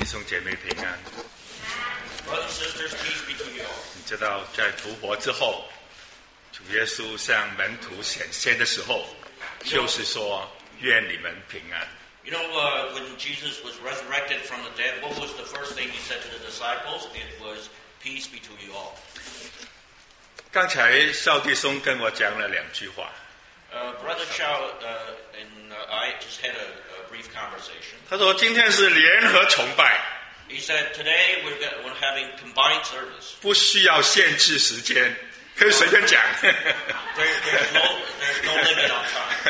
弟兄姐妹平安。 Brothers and sisters, peace be to you all. 你知道，在复活之后，主耶稣向门徒显现的时候，就是说愿你们平安。 You know, when Jesus was resurrected from the dead, what was the first thing he said to the disciples? It was, peace be to you all. 刚才邵弟兄跟我讲了2句话。 Brother Shao and I just had a brief conversation. 他说今天是联合崇拜， He said, today we're having combined service. 不需要限制时间，可以随便讲。 There's no limit on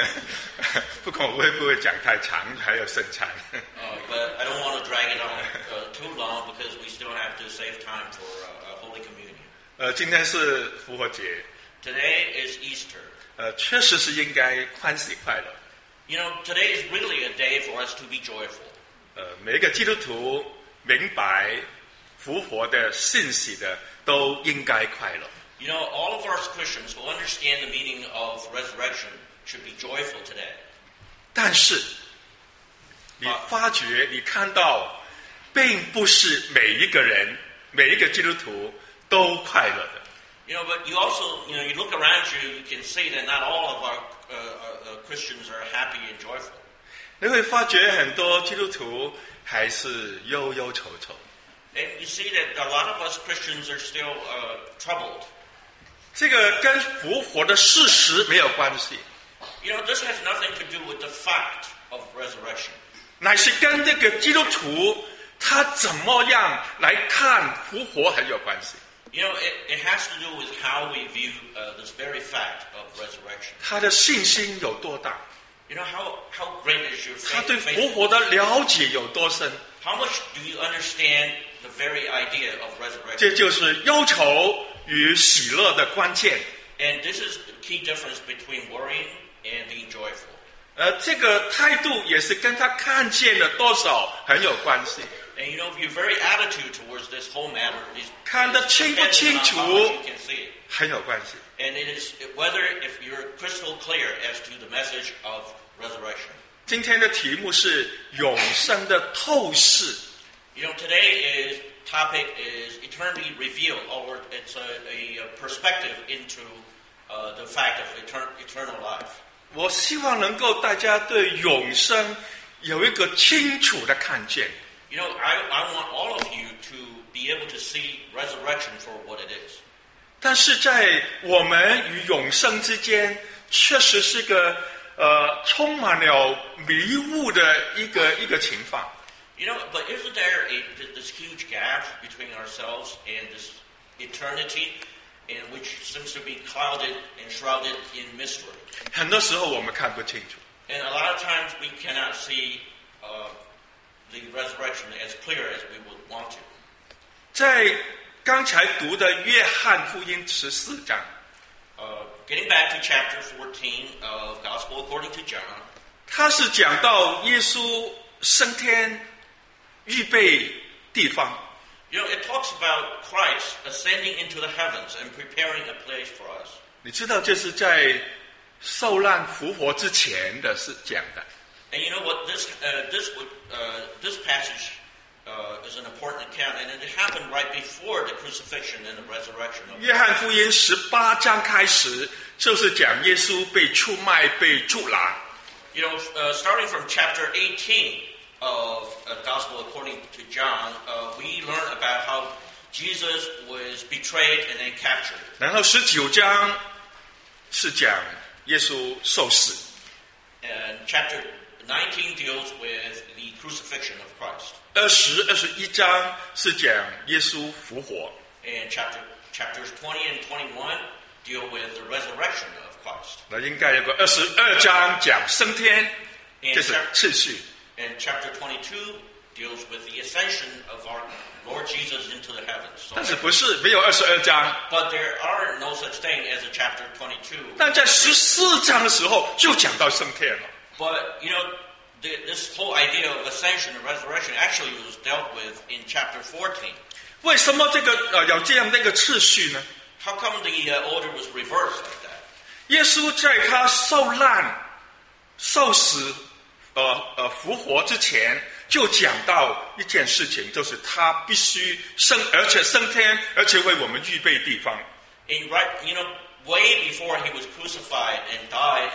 time. 不管我会不会讲太长，还有剩菜。 But I don't want to drag it on too long because we still have to save time for Holy Communion. 今天是复活节， Today is Easter. 确实是应该欢喜快乐。 You know, today is really a day for us to be joyful. 每一个基督徒明白复活的信息的，都应该快乐。 You know, all of us Christians who understand the meaning of resurrection should be joyful today. 但是，你发觉，你看到，并不是每一个人、每一个基督徒都快乐的。 You know, but you also, you look around you, you can see that not all of our Christians are happy and joyful. 你会发觉很多基督徒还是忧忧愁愁。 And you see that a lot of us Christians are still troubled. 这个跟复活的事实没有关系， You know, this has nothing to do with the fact of resurrection. 乃是跟这个基督徒他怎么样来看复活很有关系。 You know, it has to do with how we view this very fact of resurrection. 他的信心有多大？ You know, how great is your 他对 faith? 复活的了解有多深？ How much do you understand the very idea of resurrection? 这就是忧愁与喜乐的关键。 And this is the key difference between worrying and being joyful. 这个态度也是跟他看见了多少很有关系。 And you know, your very attitude towards this whole matter is 看得清不清楚 dependent on how much you can see it. 很有关系。 And it is whether if you're crystal clear as to the message of resurrection. 今天的题目是永生的透视。 You know, today's topic is eternity revealed, or it's a perspective into the fact of eternal life. 我希望能够大家对永生有一个清楚的看见。 You know, I want all of you to be able to see resurrection for what it is. 但是在我们与永生之间，确实是个充满了迷雾的一个情况。 You know, but isn't there this huge gap between ourselves and this eternity, in which seems to be clouded and shrouded in mystery? 很多时候我们看不清楚。 And a lot of times we cannot see the resurrection as clear as we would want to. 在刚才读的约翰福音14章， Getting back to chapter 14 of Gospel according to John, 他是讲到耶稣升天，预备地方。 you know, it talks about Christ ascending into the heavens and preparing a place for us. 你知道这是在受难复活之前的是讲的。 And you know what? This passage is an important account, and it happened right before the crucifixion and the resurrection of 约翰福音18章开始，就是讲耶稣被出卖、被捉拿。 You know, starting from chapter 18 of Gospel according to John, we learn about how Jesus was betrayed and then captured. 然后19章是讲耶稣受死。 And chapter 19 deals with the crucifixion of Christ. 20、21章是讲耶稣复活。 And chapters 20 and 21 deal with the resurrection of Christ. 那应该有个22章讲升天，这是次序。 And chapter 22 deals with the ascension of our Lord Jesus into the heavens. So 但是不是没有22章， but there are no such thing as a chapter 22. 但在14章的时候就讲到升天了。 But, you know, this whole idea of ascension and resurrection actually was dealt with in chapter 14. 为什么这个有这样的一个次序呢？ How come the order was reversed like that? 耶稣在他受难、受死、复活之前， 就讲到一件事情，就是他必须而且升天，而且为我们预备地方。 And way before he was crucified and died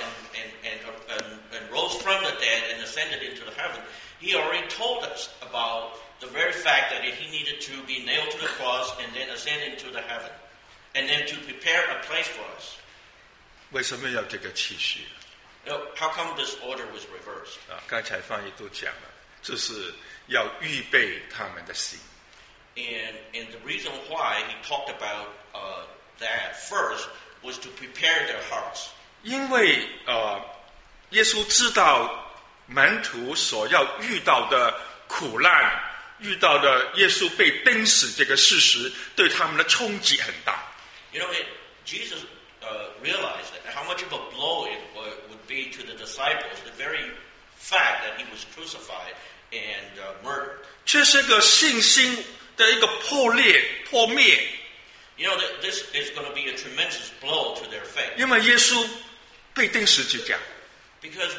and rose from the dead and ascended into the heaven, he already told us about the very fact that he needed to be nailed to the cross and then ascend into the heaven, and then to prepare a place for us. 为什么要这个次序？ How come this order was reversed? 刚才翻译都讲了，就是要预备他们的心。 And the reason why he talked about that first was to prepare their hearts. 因为耶稣知道门徒所要遇到的苦难，遇到的耶稣被钉死这个事实，对他们的冲击很大。 Jesus realized that how much of a blow it would be to the disciples, the very fact that he was crucified and murdered. 这是个信心的一个破灭。 This is going to be a tremendous blow to their faith. 因为耶稣被钉十字架。 Because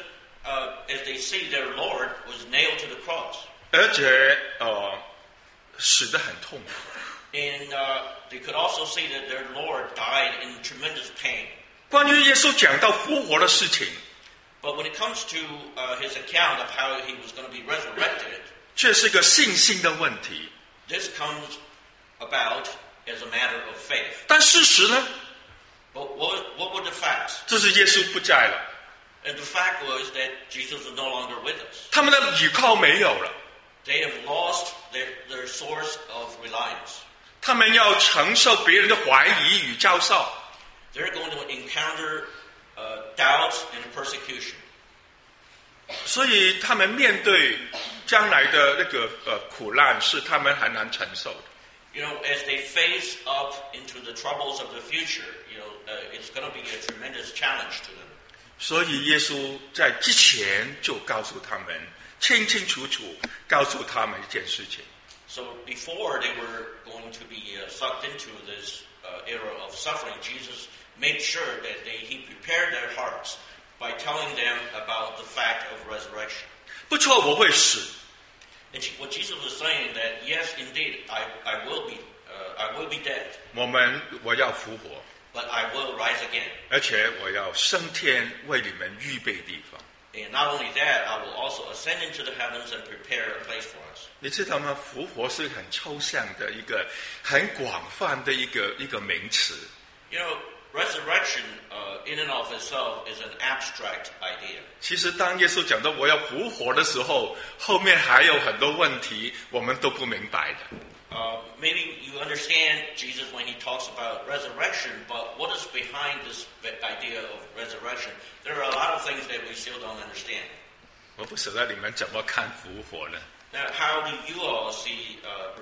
as they see their Lord was nailed to the cross. 而且死得很痛。 And they could also see that their Lord died in tremendous pain. 关于耶稣讲到复活的事情， But when it comes to his account of how he was going to be resurrected, 却是个信心的问题。 this comes about as a matter of faith. 但事实呢？ But what were the facts? 就是耶稣不在了。 And the fact was that Jesus was no longer with us. 他们的倚靠没有了。 They have lost their source of reliance. 他们要承受别人的怀疑与嘲笑。 They're going to encounter doubts and persecution. 所以他们面对将来的那个苦难，是他们很难承受的。 As they face up into the troubles of the future, it's going to be a tremendous challenge to them. 所以耶稣在之前就告诉他们，清清楚楚告诉他们一件事情。 So before they were going to be sucked into this era of suffering, Jesus made sure that he prepared their hearts by telling them about the fact of resurrection. 不错，我会死。 And what Jesus was saying that yes, indeed, I will be dead. 我要复活。 But I will rise again. 而且我要升天，为你们预备地方。 And not only that, I will also ascend into the heavens and prepare a place for us. 你知道吗？复活是很抽象的一个很广泛的一个名词。 Resurrection in and of itself is an abstract idea. 其实当耶稣讲到我要复活的时候，后面还有很多问题我们都不明白的。 Maybe you understand Jesus when he talks about resurrection, but what is behind this idea of resurrection? There are a lot of things that we still don't understand. 我不晓得你们怎么看复活呢？ Now, how do you all see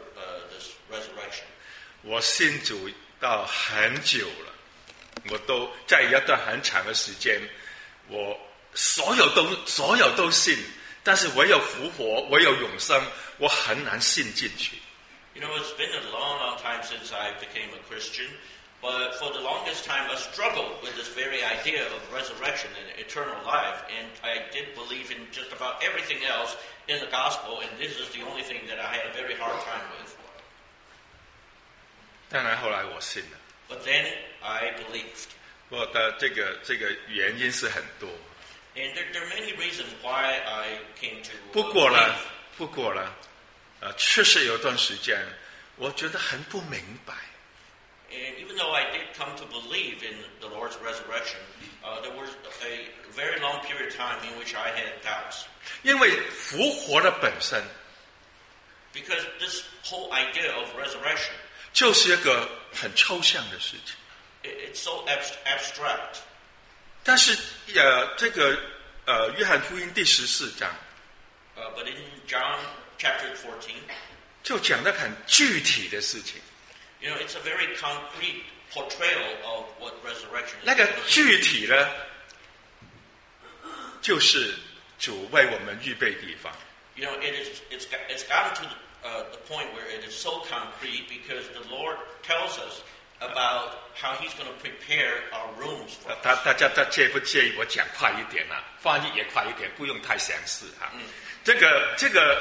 this resurrection? 我信主到很久了，我都在一段很长的时间，我所有都信，但是唯有复活，唯有永生，我很难信进去。 It's been a long time since I became a Christian, but for the longest time I struggled with this very idea of resurrection and eternal life, and I did believe in just about everything else in the gospel, and this is the only thing that I had a very hard time with. 当然后来我信了。 But then I believed. 我的这个原因是很多。 And there are many reasons why I came to 不过呢，确实有段时间，我觉得很不明白。 And even though I did come to believe in the Lord's resurrection, there was a very long period of time in which I had doubts. 因为复活的本身， Because this whole idea of resurrection, 就是一个很抽象的事情。 it's so abstract. 但是约翰福音第14章， But in John chapter 14, 就讲得很具体的事情。 it's a very concrete portrayal of what resurrection is. 那个具体呢，就是主为我们预备地方。 It's gotten to the point where it is so concrete because the Lord tells us about how he's going to prepare our rooms for us. 大家介不介意我讲快一点啊？翻译也快一点，不用太详细哈。这个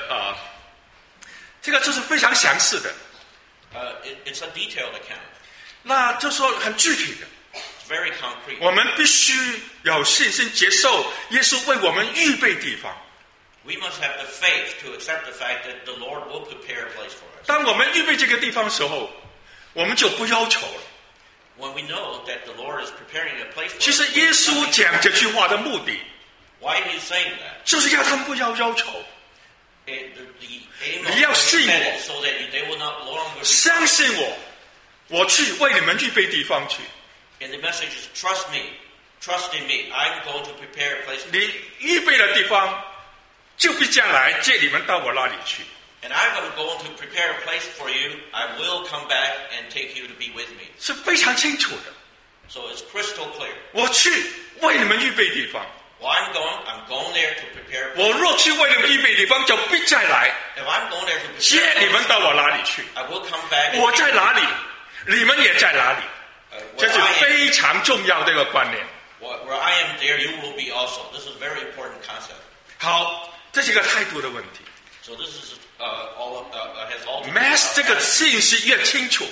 就是非常详细的。 It's a detailed account. 那就说很具体的。 It's very concrete. 我们必须有信心接受耶稣为我们预备地方。 We must have the faith to accept the fact that the Lord will prepare a place for us. 当我们预备这个地方的时候，我们就不要求了。 When we know that the Lord is preparing a place for us. 其实耶稣讲这句话的目的 Why is he saying that? 就是要他们不要要求， The aim 你要 of 信 it 我， is so that they will not longer be 相信我，我去为你们预备地方去。 And the message is trust me. Trust in me. I'm going to prepare a place for you. 你预备的地方，就必将来接你们到我那里去。 And I'm going to prepare a place for you. I will come back and take you to be with me. 是非常清楚的。 So it's crystal clear. 我去为你们预备地方， Well, I'm going there to prepare a place. 我若去为你们预备地方，就必再来 If I'm going there to 接 prepare 你 a 们 place, 到我那里去。 I will come back. And 我在哪里，你们也在哪里， where 这是 I am, 非常重要的一个观念。 where I am there, you will be also. This is a very important concept. 好，这是一个态度的问题。 So this is has all to do with Mass our 这个 attitude. 信息越清楚，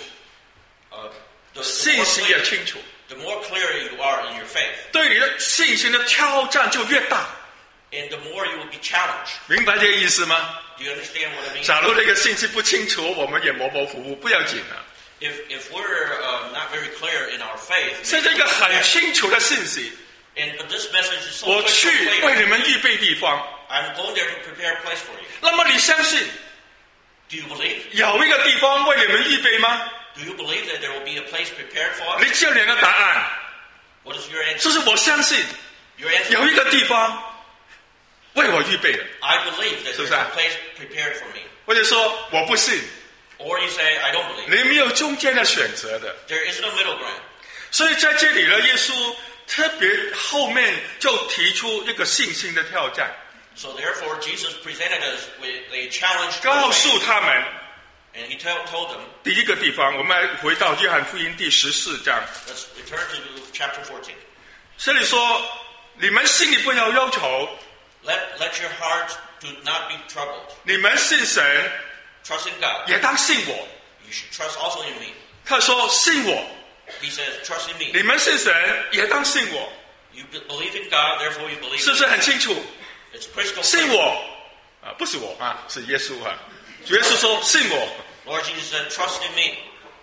The 信息越清楚， more clear you are in your faith, 对你的信心的挑战就越大。 and the more you will be challenged. 明白这个意思吗？ Do you understand what I mean? 假如这个信息不清楚，我们也模模糊糊，不要紧啊。 If we're not very clear in our faith, 这是一个很清楚的信息。 but this message is so 我去 crystal 为 clear. 你们预备地方， I'm going there to prepare a place for you. 那么你相信 Do you believe? 有一个地方为你们预备吗？ Do you believe that there will be a place prepared for 你 us? 只有两个答案， What is your answer? 就是我相信 Your answer. 有一个地方为我预备了， I believe that 是不 there's 是啊？ a place prepared for me. 或者说我不信， Or you say, I don't believe. 你没有中间的选择的。 There is no middle ground. 所以在这里呢，耶稣特别后面就提出一个信心的挑战， So therefore, Jesus presented us with a challenge to 告 our 诉 faith. 他们 And he told them, 第一个地方，我们来回到约翰福音第14章， let's return to chapter 14. 这里说你们心里不要忧愁， Let your hearts do not be troubled. 你们信神 Trust in God. 也当信我。 You should trust also in me. 他说信我， He says, trust in me. 你们信神也当信我， You believe in God, therefore you believe 是 in 不是 me. 很清楚？ It's crystal 信 clear. 我啊，不是我啊，是耶稣啊。主耶稣说信我， Lord Jesus said, trust in me.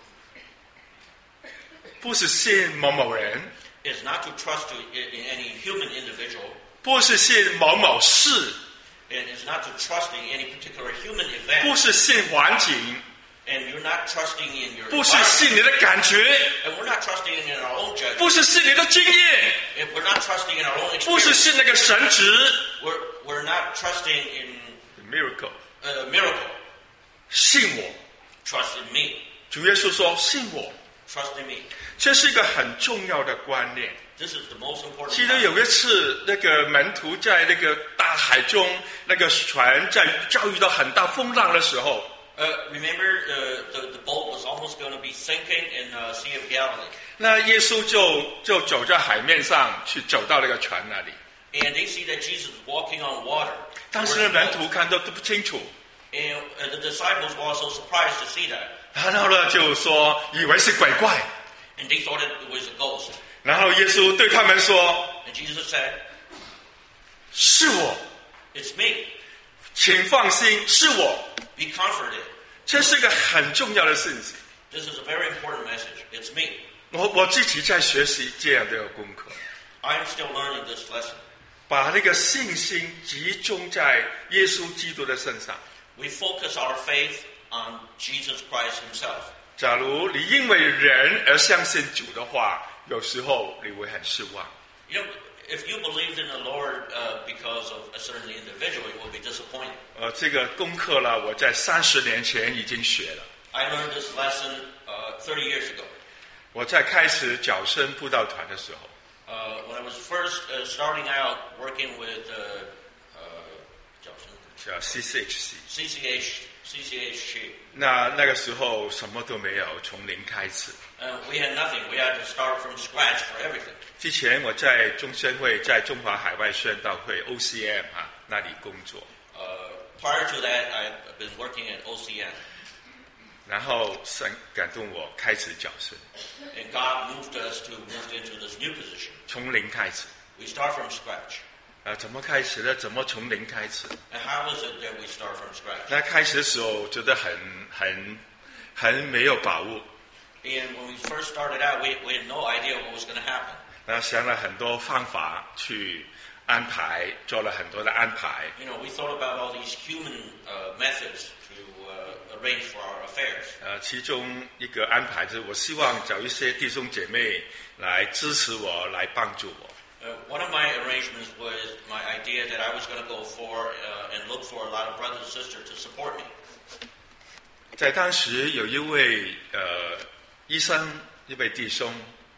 不是信某某人， It's not to trust in any human individual. 不是信某某事， And it's not to trust in any particular human 不 event. 是信环境， And you're not trusting in your 不是 environment. 信你的感觉， And we're not trusting in our own judgment. 不是信你的经验， If we're not trusting in our own 不是 experience, 信那个神职 we're not trusting in miracle， a miracle. 信我。 Trust in me. 主耶稣说信我， Trust in me. 这是一个很重要的观念。 This is the most important 记得 concept. 有一次，那个门徒在那个大海中，那个船在遭遇到很大风浪的时候， Remember, the boat was almost going to be sinking in the Sea of Galilee. 那耶稣就走在海面上去，走到那个船那里。 And they see that Jesus is walking on water. 当时的门徒看都不清楚， And the disciples were also surprised to see that. 然后呢就说以为是鬼怪， And they thought it was a ghost. 然后耶稣对他们说 And Jesus said, 是我， it's me. 请放心，是我。 Be comforted. 这是一个很重要的信息。 This is a very important message. It's me. 我自己在学习这样的一个功课， I'm still learning this lesson. 把那个信心集中在耶稣基督的身上。 We focus our faith on Jesus Christ himself. 假如你因为人而相信主的话，有时候你会很失望。 You know, if you believed in the Lord because of a certain individual, you will be disappointed. 这个功课呢，我在30年前已经学了。 I learned this lesson 30 years ago. 我在开始角声布道团的时候， When I was first starting out working with 叫 CCHC， CCHC, 那个时候什么都没有，从零开始。 We had nothing. We had to start from scratch for everything. 之前我在中宣会，在中华海外宣道会 OCM 那里工作。 Prior to that, I've been working at OCM. 然后神感动我开始角色， And God moved us to move into this new position. 从零开始。 We start from scratch. 怎么开始呢？怎么从零开始？ And how is it that we start from scratch? 那开始的时候觉得很没有把握。 And when we first started out, we had no idea what was going to happen. 然后想了很多方法去安排，做了很多的安排。 You know, we thought about all these human methods to arrange for our affairs. 其中一个安排就是，我希望找一些弟兄姐妹来支持我，来帮助我。 One of my arrangements was my idea that I was going to go for and look for a lot of brothers and sisters to support me. 在当时有一位医生，一位弟兄，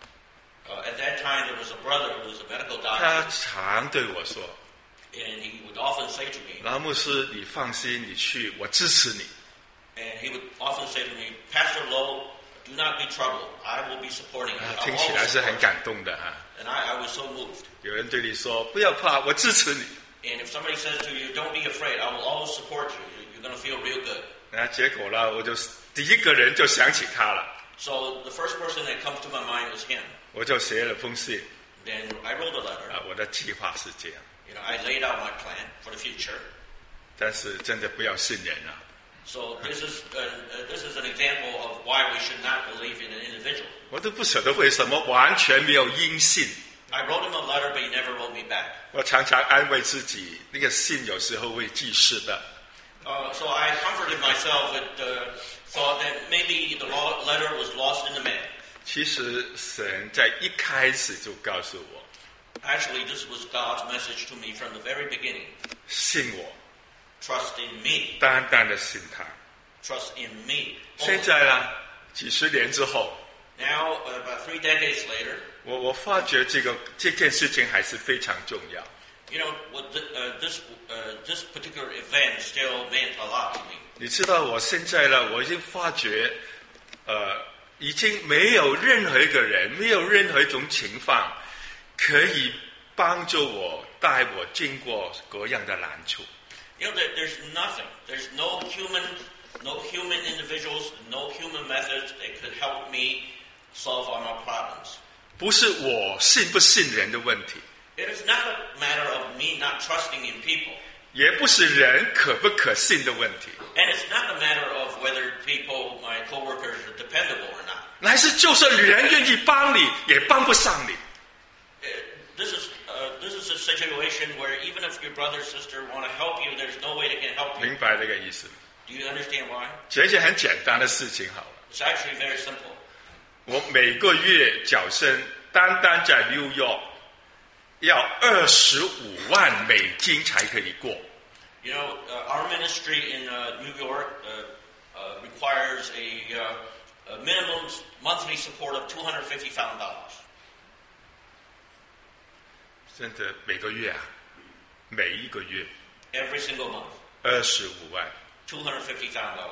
At that time, there was a brother who was a medical 他 doctor, 常对我说 and he would often say to me,：“ 老牧师，你放心，你去，我支持你。” and he would often say to me, Pastor Lowe, do not be troubled. I will be supporting you. 听 I'll 起来 always 是很 support 感动的哈。 you. And I was so moved. 有人对你说：“不要怕，我支持你。 And if somebody says to you, don't be afraid, I will always support you. You're going to feel real good. ” 那结果呢，我就第一个人就想起他了， So the first person that comes to my mind was him. 我就写了封信。 Then I wrote a letter. 我的计划是这样， You know, I laid out my plan for the future. 但是真的不要信人啊。 So this is an example of why we should not believe in an individual. 我都不晓得为什么完全没有音信。 I wrote him a letter, but he never wrote me back. 我常常安慰自己，那个信有时候会记事的。 So I comforted myself and thought that maybe the letter was lost in the mail. 其实神在一开始就告诉我， Actually, this was God's message to me from the very beginning. 信我， Trust in me. 单单的信他。 Trust in me. 现在呢，几十年之后， Now, about 3 decades later, 我发觉这件事情还是非常重要。 you know, this particular event still meant a lot to me. 你知道，我现在呢，我已经发觉，已经没有任何一个人，没有任何一种情况，可以帮助我、带我经过各样的难处。 You know, there's nothing. There's no human individuals, no human methods that could help me solve all my problems. 不是我信不信人的问题， It is not a matter of me not trusting in people. 也不是人可不可信的问题， And it's not a matter of whether people, my coworkers, are dependable or not. 乃是就算人愿意帮你，也帮不上你。 This is a situation where even if your brother or sister want to help you, there's no way they can help you. 明白这个意思？ Do you understand why? 讲一件很简单的事情好了。 It's actually very simple. 我每个月缴生，单单在New York要25万美金才可以过。 You know, our ministry in New York requires a minimum monthly support of $250,000. 真的每个月啊，每一个月 Every single month, 25万， $250,000.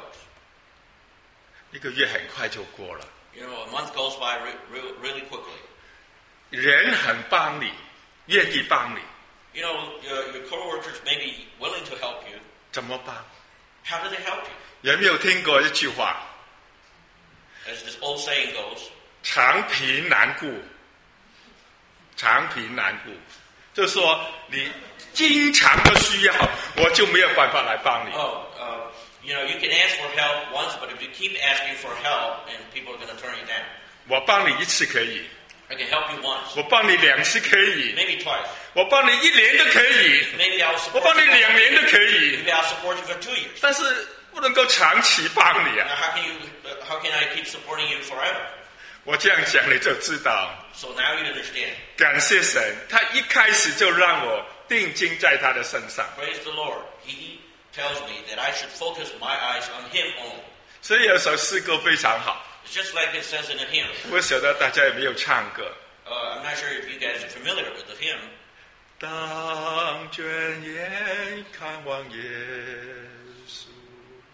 一个月很快就过了。 You know, a month goes by really quickly. 人很帮你，愿意帮你， You know, your coworkers may be willing to help you. 怎么办？ How do they help you? 有没有听过一句话？ As this old saying goes, 长贫难顾，长贫难顾，就是说你经常的需要，我就没有办法来帮你。 you know, you can ask for help once, but if you keep asking for help, and people are going to turn you down. 我帮你一次可以， I can help you once, 我帮你2次可以， maybe twice. 我帮你1年都可以， Maybe I'll 我 support 帮你 you. 2年都可以， Maybe I'll support you for 2 years. 但是不能够长期帮你 Now, 啊！ how can I keep supporting you forever? 我这样讲你就知道， So now you understand. 感谢神，他一开始就让我定睛在他的身上， Praise the Lord. He tells me that I should focus my eyes on Him only. 所以有首诗歌非常好， It's just like it says in the hymn. 不晓得大家有没有唱过？ I'm not sure if you guys are familiar with the hymn. 当倦眼看望耶稣，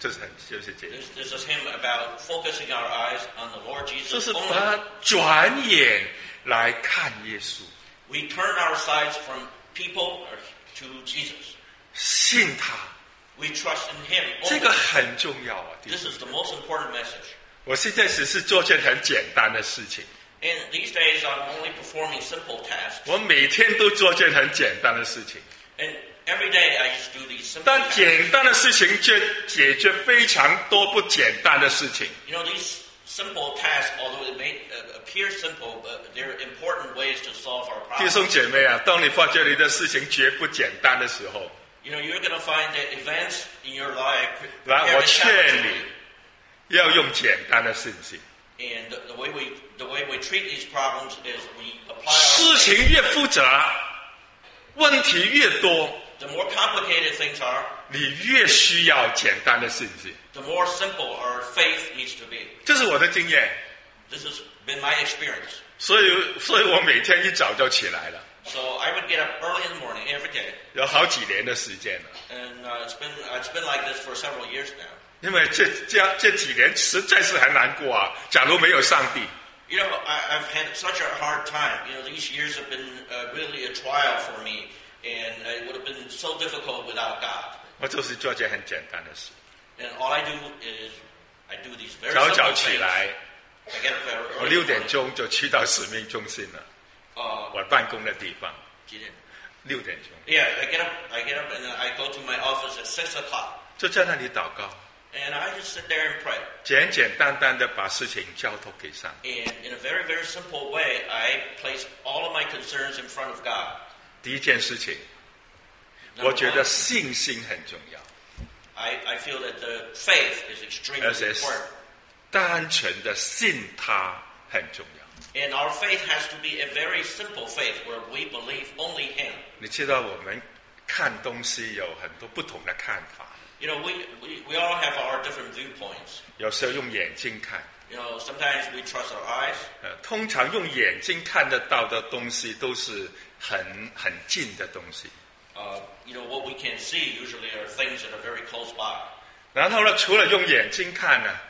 这是就是这个， There's this hymn about focusing our eyes on the Lord 就 Jesus 是 only. 把转眼来看耶稣， We turn our sides from people to Jesus. 信他， We trust in Him 这 only. 个很重要啊。弟 This 兄 is the most important message. 我现在只是做件很简单的事情， And these days, I'm only performing simple tasks. 我每天都做件很简单的事情， And every day, I just do these simple 但 tasks. 简单的事情却解决非常多不简单的事情。 You know, these simple tasks, although it may appear simple, but they're important ways to solve our 弟 problems. 兄姐妹啊，当你发觉你的事情绝不简单的时候， You know, you're going to find that events in your life 来， prepare 我 to 劝 challenge 你 you. 要用简单的信心。 And the way we treat these problems is we apply 事 our 情越复杂，问题越多， the more complicated things are, 你越需要简单的信心。 the more simple our faith needs to be. 这是我的经验， This has been my experience. 所以我每天一早就起来了， So I would get up early in the morning every day, 有好几年的时间了。 and it's been like this for several years now. 因为这几年实在是很难过啊！假如没有上帝， You know, I've had such a hard time. You know, these years have been really a trial for me, and it would have been so difficult without God. 我就是做件很简单的事， And all I do is I do these very 早 simple 早起 things. 来， I get up very 我 early. 6点钟就去到使命中心了，我办公的地方。6点钟 Yeah, I get up, and I go to my office at 6 o'clock, 就在那里祷告， and I just sit there and pray. 简简单单的把事情交托给上帝。 And in a very, very simple way, I place all of my concerns in front of God. 第一件事情， Number 我觉得 one, 信心很重要， I feel that the faith is extremely Yes, yes. important. 单纯的信他很重要。 And our faith has to be a very simple faith where we believe only Him. 你知道我们看东西有很多不同的看法， You know, we all have our different viewpoints. 有时候用眼睛看， You know, sometimes we trust our eyes. 通常用眼睛看得到的东西都是很近的东西。 You know, what we can see usually are things that are very close by. 然后呢，除了用眼睛看呢，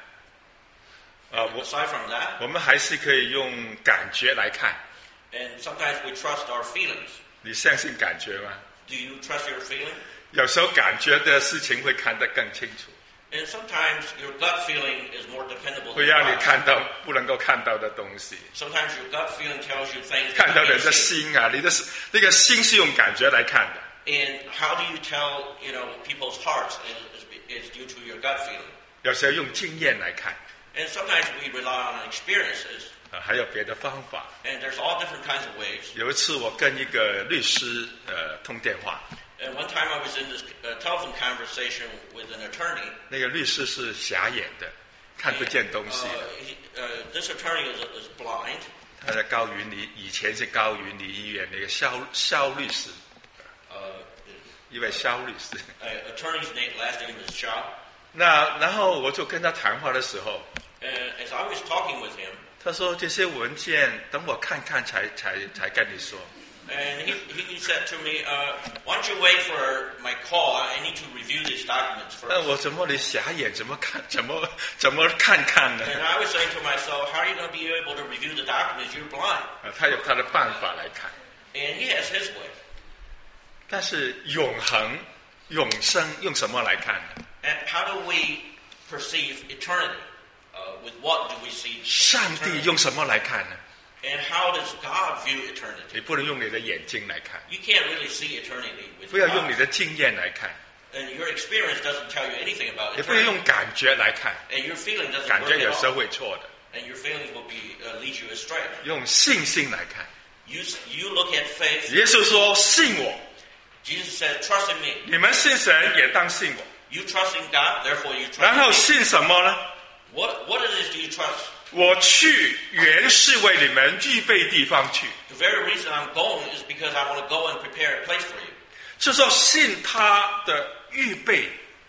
Aside from that, 我们还是可以用感觉来看。 and sometimes we trust our feelings. 你相信感觉吗？ Do you trust your feeling? 有时候感觉的事情会看得更清楚， And sometimes your gut feeling is more dependable 会 than 让你 God. 看到不能够看到的东西。 Sometimes your gut feeling tells you things 看 that 到 you 人 can't 的 see. 心啊，那个心是用感觉来看的。 And how do you tell, you know, people's hearts is due to your gut feeling. 有时候用经验来看， And sometimes we rely on experiences, 还有别的方法。 and there's all different kinds of ways. 有一次我跟一个律师通电话， And one time I was in this telephone conversation with an attorney. 那个律师是瞎眼的，看不见东西的。 This attorney is blind. 他在高云里，以前是高云里医院那个肖律师，一位肖律师。 Attorney's last name is Shaw. 然后我就跟他谈话的时候， And as I was talking with him, 他说这些文件等我看看才跟你说。 and he said to me, why don't you wait for my call? I need to review these documents 那 first. 我怎么你瞎眼怎么看怎么看看呢？ And I was saying to myself, how are you going to be able to review the documents? You're blind. 他有他的办法来看， And he has his way. 但是永恒、永生用什么来看呢？ And how do we perceive eternity? With what do we see 上帝 eternity? 用什么来看呢？ And how does God view eternity? 你不能用你的眼睛来看， You can't really see eternity with 不要用你 God. 的经验来看， And your experience doesn't tell you anything about 也不能 eternity. 用感觉来看， And your feeling doesn't 感 work 觉 at 有时候 all. 会错的。 And your feelings will lead you astray. 用信心来看， You look at faith. 耶稣说信我， Jesus said, trust in me. 你们信神也当信我。 You trust in God, therefore you 然 trust 后 in me. 信什么呢？ What it is do you trust? 我去原是为你们预备地方去， The very reason I'm going is because I want to go and prepare a place for you. 就说信他的预备，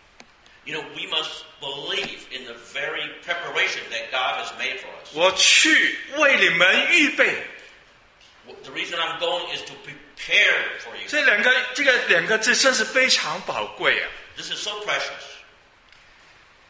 You know, we must believe in the very preparation that God has made for us. 我去为你们预备。 The reason I'm going is to prepare for you. 这两个字真是非常宝贵啊！ This is so precious.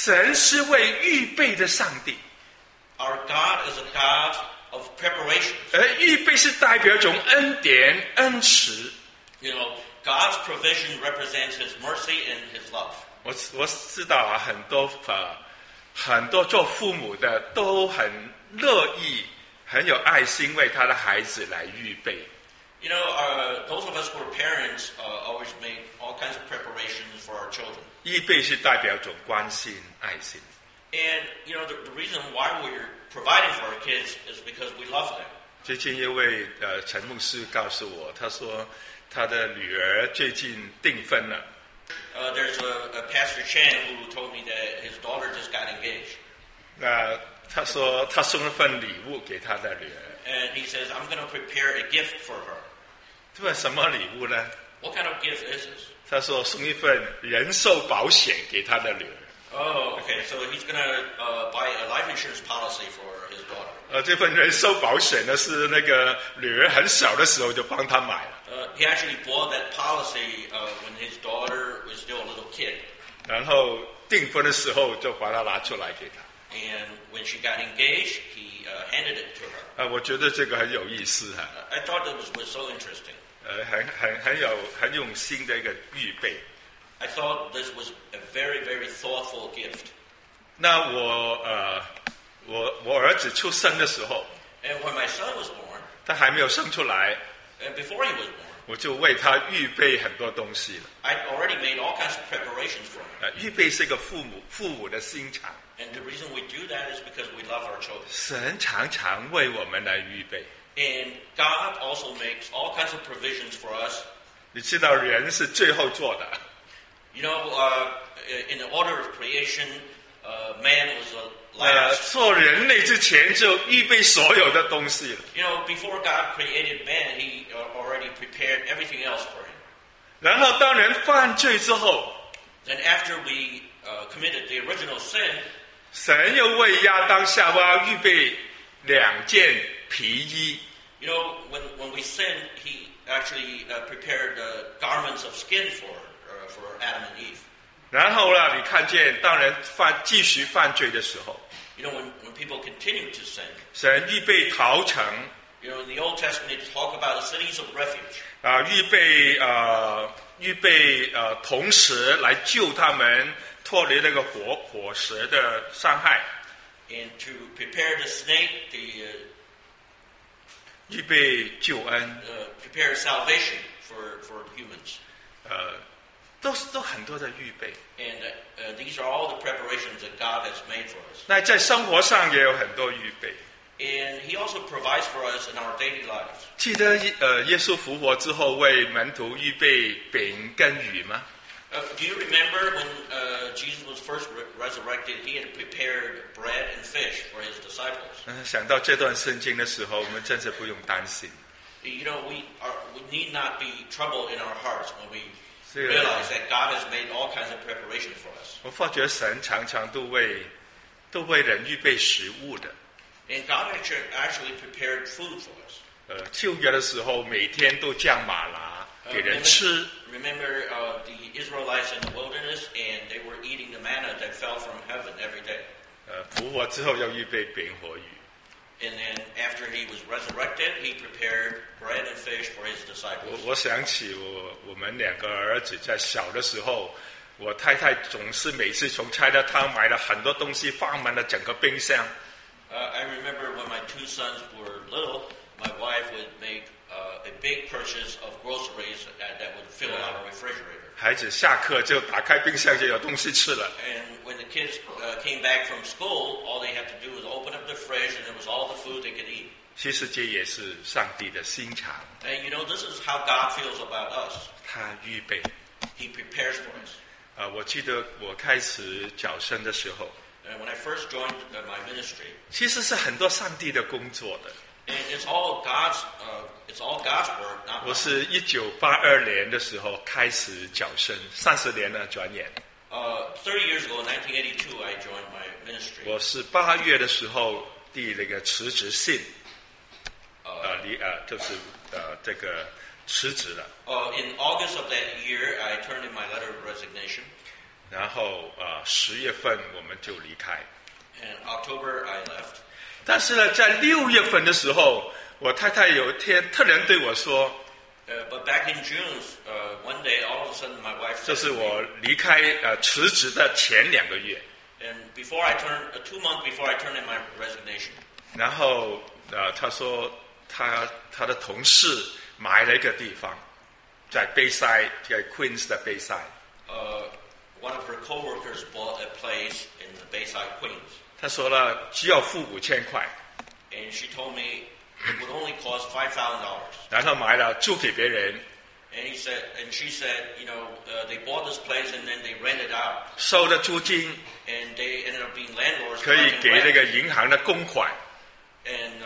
神是为预备的上帝， Our God is a God of preparation. 而预备是代表一种恩典、恩慈。 You know, God's provision represents His mercy and His love. 我知道啊，很多做父母的都很乐意、很有爱心为他的孩子来预备。 You know, those of us who are parents always make all kinds of preparations for our children. 预备是代表一种关心、爱心。 And, you know, the reason why we're providing for our kids is because we love them. 最近一位陈牧师告诉我，他说他的女儿最近订婚了。 There's a Pastor Chan who told me that his daughter just got engaged. 他说他送了份礼物给他的女儿。 And he says, I'm going to prepare a gift for her. 这份什么礼物呢？ What kind of gift is this? 他说送一份人寿保险给他的女儿。 Oh, okay. So he's going to buy a life insurance policy for his daughter. 这份人寿保险呢，是那个女儿很小的时候就帮他买了。 He actually bought that policy when his daughter was still a little kid. 然后订婚的时候就把它拿出来给他。 And when she got engaged, he handed it to her. 我觉得这个很有意思哈。 I thought that was so interesting. 很用心的一个预备。 I thought this was a very, very thoughtful gift. 那我儿子出生的时候， And when my son was born, 他还没有生出来， and before he was born, 我就为他预备很多东西了。 I'd already made all kinds of preparations for him. 预备是一个父母的心肠。 And the reason we do that is because we love our children. 神常常为我们来预备。 And God also makes all kinds of provisions for us. 你知道人是最后做的， You know, in the order of creation, man was the last. 做人类之前就预备所有的东西了。 You know, before God created man, He already prepared everything else for him. 然后当人犯罪之后， Then after we committed the original sin, 神又为亚当夏娃预备2件皮衣。 you know, when we sinned, He actually prepared garments of skin for Adam and Eve. 然后呢，你看见当人继续犯罪的时候， You know, when people continue to sin, 神预备逃城， you know, in the Old Testament, it talk about the cities of refuge. 预备铜石来救他们脱离那个火蛇的伤害， And to prepare the snake, 预备救恩， prepare salvation for humans. 都很多的预备。 And these are all the preparations that God has made for us. 那在生活上也有很多预备。 And He also provides for us in our daily lives. 记得耶稣复活之后为门徒预备饼跟鱼吗？ Do you remember when Jesus was first resurrected, He had prepared bread and fish for His disciples? 想到这段圣经的时候，我们真是不用担心。 You know, we need not be troubled in our hearts when we realize that God has made all kinds of preparation for us. 我发觉神常常都为人预备食物的。 And God actually prepared food for us. 旧约的时候，每天都降马拿给人吃。 Remember the Israelites in the wilderness, and they were eating the manna that fell from heaven every day. 复活之后要预备饼和鱼。 And then after He was resurrected, He prepared bread and fish for His disciples. 我想起我们2个儿子在小的时候，我太太总是每次从菜市场买了很多东西，放满了整个冰箱。 I remember when my 2 sons were little, my wife would make a big purchase of groceries that would fill our refrigerator. 孩子下课就打开冰箱就有东西吃了。 And when the kids came back from school, all they had to do was open up the fridge, and it was all the food they could eat. 其实这也是上帝的心肠， And you know, this is how God feels about us. 他预备。 He prepares for us. 我记得我开始脚生的时候， And when I first joined my ministry, 其实是很多上帝的工作的。 and it's all God's work, not 我 mine. 是1982年的时候开始脚生，30年了转眼。 30 years ago, in 1982, I joined my ministry. 我是8月的时候递那个辞职信，这个辞职了。 In August of that year, I turned in my letter of resignation. 然后10月份我们就离开。 And October I left. 但是呢，在6月份的时候，我太太有一天突然对我说。 But back in June, one day, all of a sudden, my wife said 这是 to me, 我离开辞职的前2个月。 and before I turned, 2 months before I turned in my resignation, 然后她说她的同事买了一个地方，在 Bayside， 在 Queens 的 Bayside。 one of her coworkers bought a place in the Bayside, Queens. 她说了，只要付5000块， And she told me it would only cost $5,000. 然后买了租给别人， And she said, they bought this place and then they rented out, 收的租金 and they ended up being landlords 可以 collecting 给那 rent. 个银行的公款， And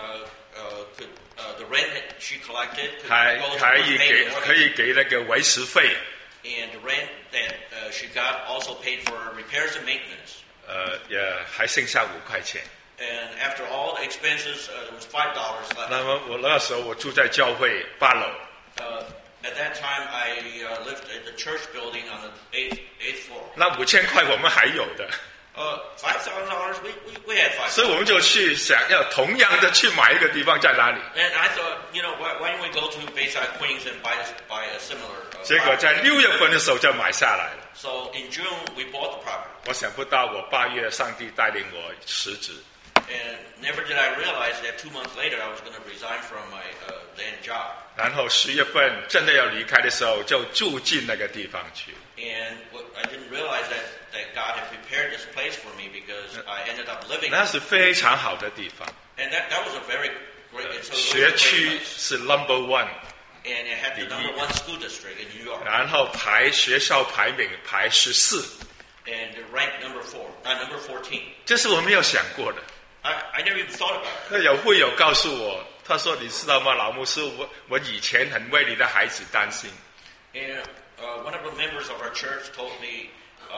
the rent that she collected could 还 go 可 towards 以 paying 给 the 可 mortgage. 以给那个维持费， And the rent that she got also paid for repairs and maintenance. 也还剩下5块钱。 And after all the expenses, there was $5 left. 那么我那时候我住在教会8楼。 At that time, I lived at the church building on the eighth floor. 那5000块我们还有的， $5,000, we had 5,000. 所以我们就去想要同样的去买一个地方在哪里。 And I thought, why don't we go to Bayside, Queens and buy a similar 结果 property? 在6月份的时候就买下来了。 So in June, we bought the property. 我想不到我8月上帝带领我辞职， And never did I realize that 2 months later, I was going to resign from my then job. 然后10月份真的要离开的时候就住进那个地方去。 And I didn't realize that God had prepared this place for me because I ended up living. 那是非常好的地方， And that was a very great. It was a 学 great 区 place. 是 No.1， And it had the number 1 school district in New York. 然后学校排名排14， And it ranked number 14. 这是我没有想过的。 I never even thought about it. 那有会友告诉我，他说：“你知道吗，老牧师，我以前很为你的孩子担心。 And one of the members of our church told me,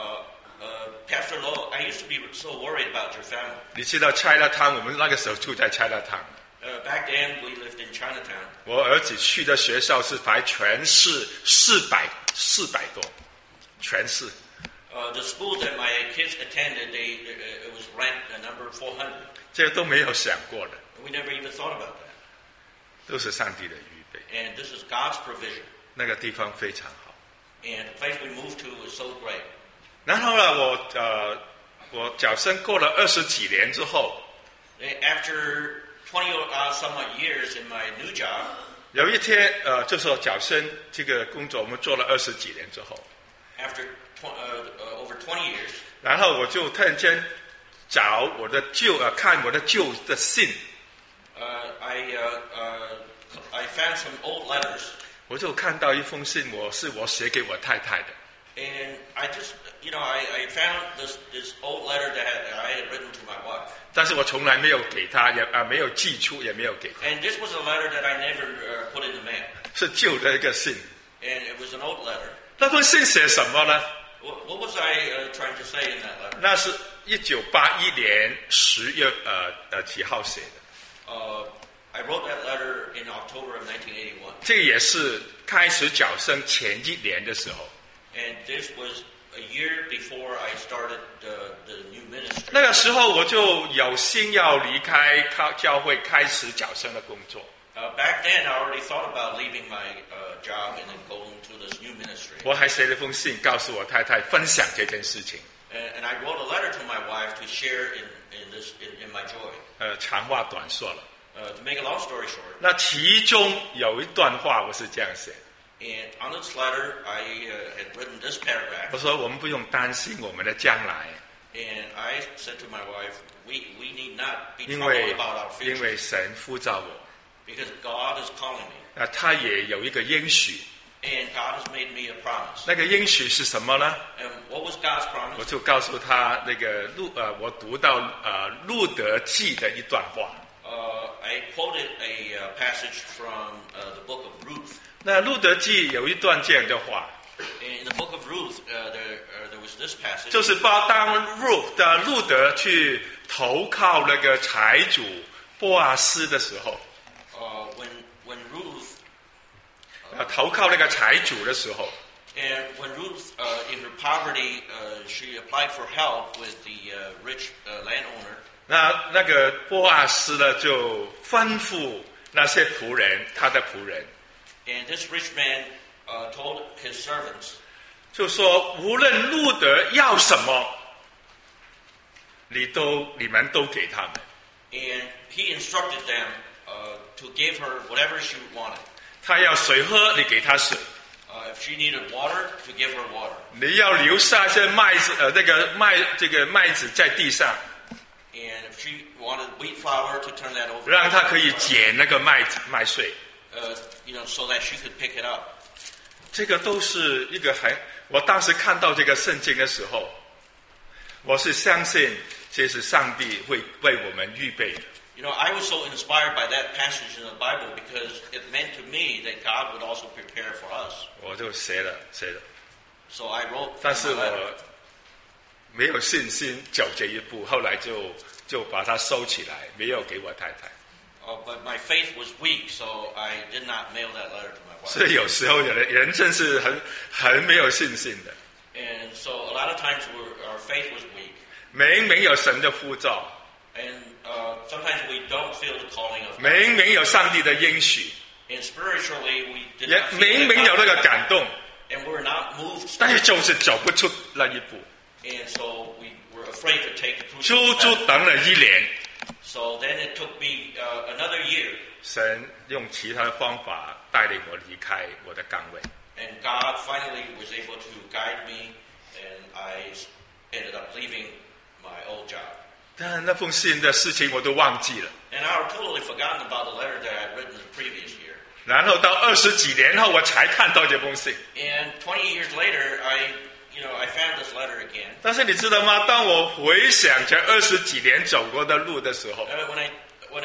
Pastor Lowe, I used to be so worried about your family. 你知道Chinatown，我们那个时候住在Chinatown， Back then, we lived in Chinatown. 我儿子去的学校是排全市400多，全市。 The school that my kids attended, it was ranked number 400. 这个都没有想过的， We never even thought about that. 都是上帝的预备。 And this is God's provision. 那个地方非常好。 And the place we moved to is so great. 然后呢，我脚生过了20几年之后， After 20 some odd years in my new job, 有一天就说脚生这个工作我们做了20几年之后， after over 20 years, 然后我就突然间找我的看我的旧的信， I found some old letters. 我就看到一封信，是我写给我太太的。 And I just, I found this old letter that I had written to my wife. 但是我从来没有给她，也没有寄出，也没有给她， And this was a letter that I never put in the mail. 是旧的一个信。 And it was an old letter. 那封信写什么呢？ What was I trying to say in that letter? 那是1981年10月几号写的。 I wrote that letter in October of 1981. 这个也是开始脚生前1年的时候。 And this was a year before I started the new ministry. 那个时候我就有心要离开教会，开始脚生的工作。 Back then, I already thought about leaving my job and then going to this new ministry. 我还写了封信告诉我太太分享这件事情。 And I wrote a letter to my wife to share in my joy. 长话短说了。 To make a long story short, 那其中有一段话我是这样写， and on this letter, I had written this paragraph. 我说我们不用担心我们的将来， And I said to my wife, we need not be 因 troubled 为 about our 因 future 为神呼召我， because God is calling me. 他也有一个应许， And God has made me a promise. 那个应许是什么呢？ And what was God's 我 promise? 就告诉他那个我读到路德记的一段话。 I quoted a passage from the book of Ruth. 那路德记有一段这样的话， In the book of Ruth, there was this passage. 就是当路德去投靠那个财主波阿斯的时候， When Ruth 投靠那个财主的时候， And when Ruth, in her poverty, she applied for help with the rich landowner. 那个波阿斯呢，就吩咐那些仆人，他的仆人， And this rich man told his servants, 就说无论路德要什么，你们都给他们。 and he instructed them to give her whatever she wanted. 他要水喝，你给他水； If she needed water, to give her water. 你要留下一些麦子，麦子在地上， And if she wanted wheat flour, to turn that over. 让他可以捡那个麦穗。 So that she could pick it up. 这个都是一个我当时看到这个圣经的时候，我是相信这是上帝会为我们预备的。 I was so inspired by that passage in the Bible because it meant to me that God would also prepare for us. 我就写了， So I wrote. 但是 my letter. 我没有信心走这一步，后来就把它收起来，没有给我太太。 But my faith was weak, so I did not mail that letter to my wife. 所以有时候人真是很没有信心的。 And so a lot of times our faith was weak. 明明有神的呼召， And sometimes we don't feel the calling of God. 明明有上帝的应许， And spiritually we did 也 not feel 明明有那个 that God. 感动， And we're not moved. 但是就是走不出那一步， And so we were afraid to take the crucial 足 step. 等了1年。 So then it took me another year. 神用其他的方法带领我离开我的岗位。 And God finally was able to guide me, and I ended up leaving my old job. 但那封信的事情我都忘记了。 And I had totally forgotten about the letter that I had written the previous year. 然后到20几年后，我才看到这封信。 And 20 years later, I found this letter again. 但是你知道吗？当我回想这20几年走过的路的时候， When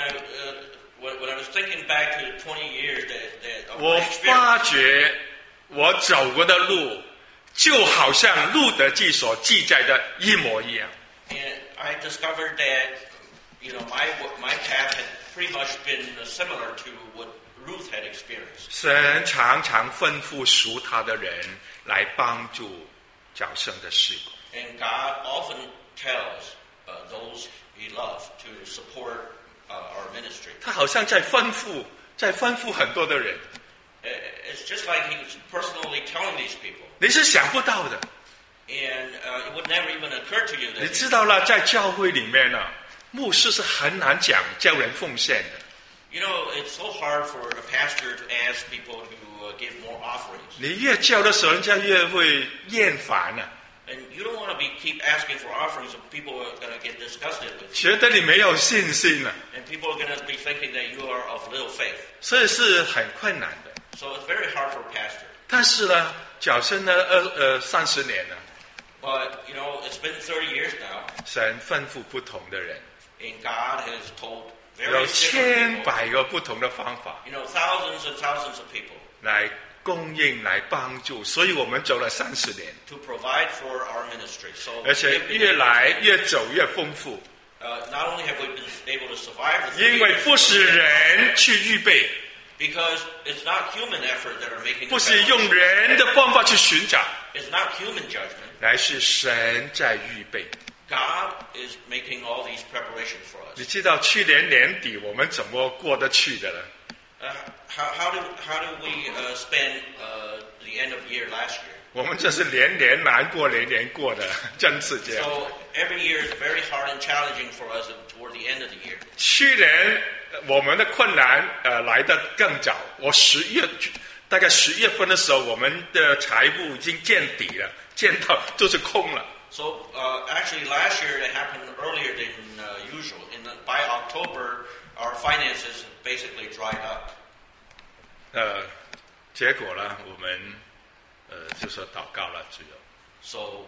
I was thinking back to 20 years that of 我 my experience, 发觉我走过的路，就好像路德记所记载的一模一样。 and I discovered that my path had pretty much been similar to what Ruth had experienced. 神常常吩咐属他的人来帮助脚生的事工。 And God often tells those He loves to support our ministry. 他好像在吩咐很多的人， It's just like He was personally telling these people. 你是想不到的。 And it would never even occur to you 你 that 知道了，在教会里面呢，牧师是很难叫人奉献的。 it's so hard for a pastor to ask people to give more offerings. 你越叫的时候，人家越会厌烦啊， And you don't want to keep asking for offerings, and people are going to get disgusted with you. 觉得你没有信心啊， And people are going to be thinking that you are of little faith. 所以是很困难的。 So it's very hard for a pastor. 但是呢，脚生呢，30年了， But, it's been 30 years now, 神吩咐不同的人， and God has told 有 various different people, 1,000,000个不同的方法 thousands and thousands of people 来供应、来帮助，所以我们走了30年， to provide for our ministry. So 而且 we have been 越 able 来 to- 越走越丰富， not only have we been able to survive the 因 30 为 years, 不是人去预备， because it's not human effort that are making 不 the 是 difference. 用人的方法去寻找， It's not human judgment. 乃是神在预备。 God is making all these preparations for 你 us. 知道去年年底我们怎么过得去的呢？ How do we spend the end of year last year? 我们这是年年难过，年年过的，真是这样。 So every year is very hard and challenging for us toward the end of the year. 去年我们的困难来得更早，大概10月份的时候，我们的财务已经见底了，见到就是空了。 So actually last year it happened earlier than usual. By October, our finances basically dried up. 结果呢，我们就说祷告了，只有。 So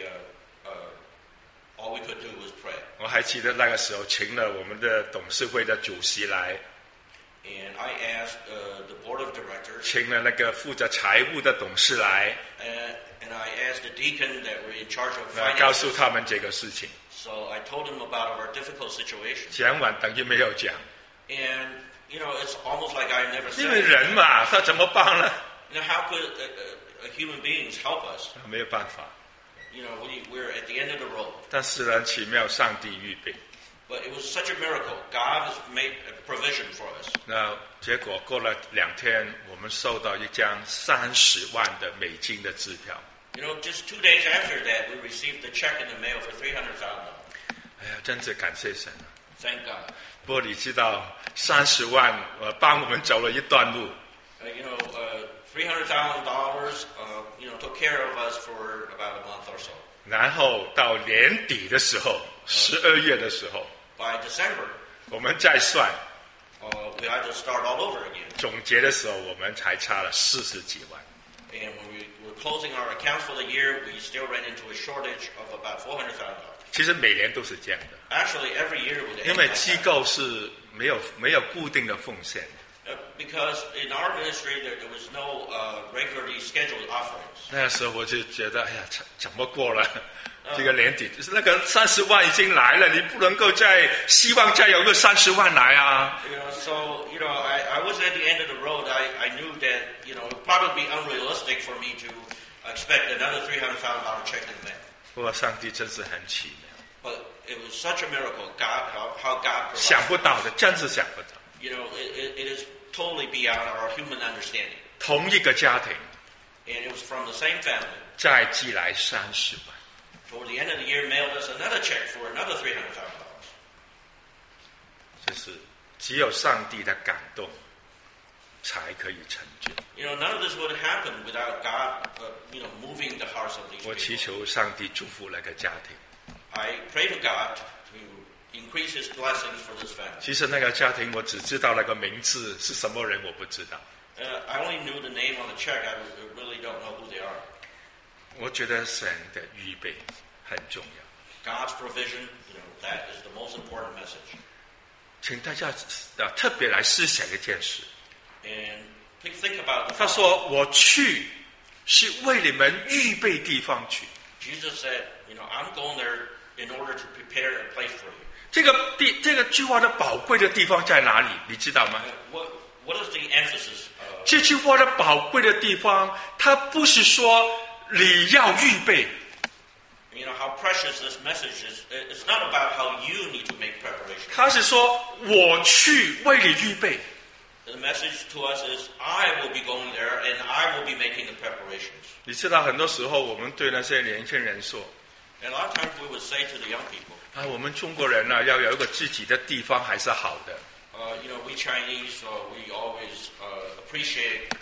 all we could do was pray. 我还记得那个时候，请了我们的董事会的主席来， And I asked the board of directors, 请了那个负责财务的董事来， and I asked the deacon that were in charge of 告诉 finances. 他们这个事情。 So I told him about our difficult situation. 讲完等于没有讲， And, it's almost like I never 因为 said it. 人嘛，他怎么帮呢？ How could human beings help us. 没有办法。 You know, we're at the end of the road. 但是呢，奇妙，上帝预备。 But it was such a miracle. God has made a provision for us. 那结果过了2天，我们收到一张30万的美金的支票。 You know, just 2 days after that, we received a check in the mail for $300,000. 哎呀，真是感谢神啊！ Thank God. 不过你知道，30万帮我们走了一段路。 You know, $300,000, you know, took care of us for about a month or so. 然后到年底的时候，12月的时候， By December, 我们再算， we had to start all over again. 总结的时候，我们才差了40几万。 And when we were closing our accounts for the year, we still ran into a shortage of about $400,000. 其实每年都是这样的， Actually, every year would 因 end 为 like 机 that. 构是没有固定的奉献。 Because in our ministry, there was no regularly scheduled offerings. 那时候我就觉得，哎呀，怎么过了这个年底？就是那个30万已经来了，你不能够希望再有个30万来啊！ You know, so you know, I was at the end of the road. I knew that you know it would probably be unrealistic for me to expect another $300,000 check in the mail. 不过上帝真是很奇妙， But it was such a miracle, how God 想 provided. 不到的，真是想不到。 You know, it is totally beyond our human understanding. 同一个家庭 And it was from the same family. 再寄来30万， Toward the end of the year, mailed us another check for another $300,000. 就是只有上帝的感动才可以成就。 You know, none of this would happen without God, you know, moving the hearts of these 我祈 people. 求上帝祝福那个家庭。 I pray to God to increase His blessings for this family. 其实那个家庭我只知道那个名字是什么人，我不知道。 I only knew the name on the check. I really don't know who they are. 我觉得神的预备很重要， God's provision, you know, that is the most important message. 请大家特别来思想一件事。 And please think about the 他说：“我去是为你们预备地方去。 Jesus said, you know, I'm going there in order to prepare a place for you. 这个句话的宝贵的地方在哪里？你知道吗？ What is the emphasis? 这句话的宝贵的地方，它不是说你要预备， You know, how precious this message is. It's not about how you need to make preparation. 它是说我去为你预备。 The message to us is, I will be going there and I will be making the preparations. 你知道，很多时候我们对那些年轻人说 And a lot of times we would say to the young people, 啊，我们中国人呢、要有一个自己的地方还是好的。 you know, we Chinese, we always appreciate